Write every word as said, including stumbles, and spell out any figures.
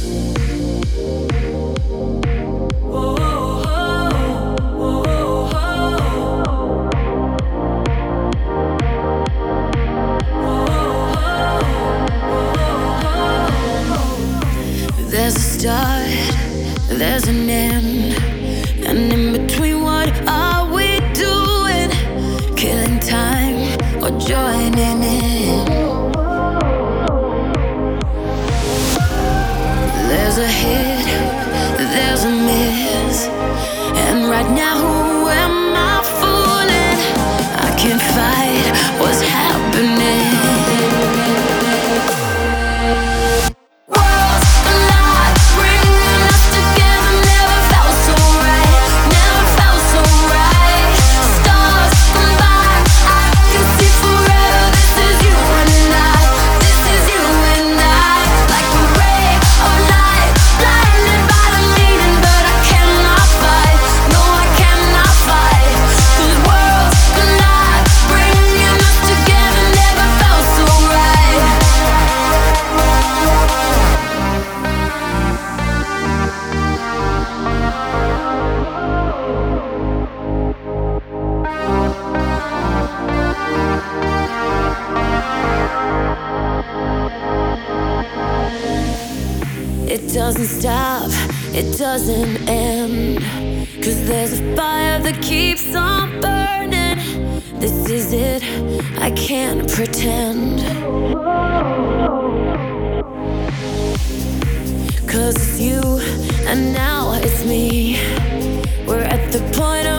There's a start, there's an end, and in between, what are we doing? Killing time or joining in? There's a hit, there's a miss, and right now, who am I fooling? I can't fight what's happening. It doesn't stop, it doesn't end, 'cause there's a fire that keeps on burning. This is it, I can't pretend, 'cause it's you and now it's me. We're at the point of